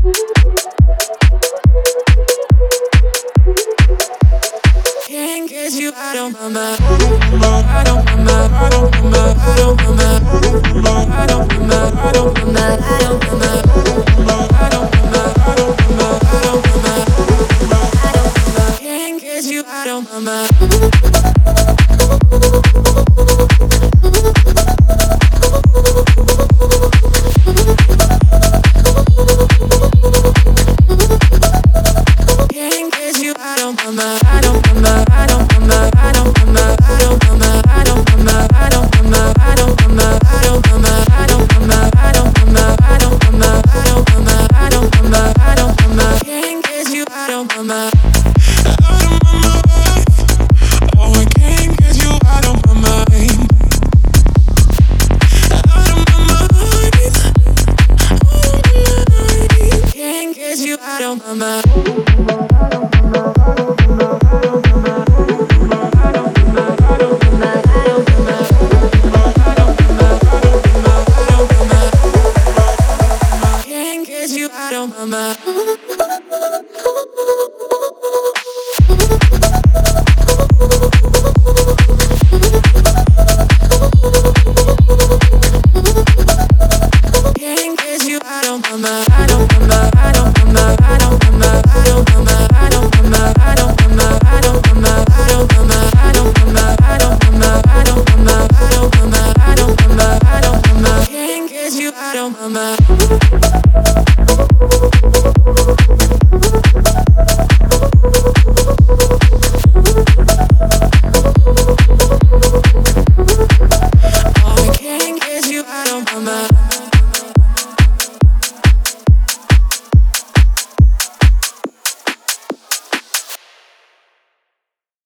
Can't get you out of my mind. Out of my mind. Out of my mind. Out of my mind. Out of my mind. Out of my mind. Out of my mind. Out of my mind. Out of my mind. Out of my mind. Out of my mind. Can't get you out of my mind. Can't get you out of my mind. I don't my mind. I don't my mind. I don't my mind. I don't my mind. I don't my mind. I don't my mind. I don't my mind. I don't my mind. I don't my mind. I don't my mind. I don't my mind. I don't my mind. I don't my mind. I don't my mind. Can't get you out of my mind. Out of my mind. Oh, I can't get you out of my mind. Out of my mind. Can't get you out of my mind. Can't get you out of my mind.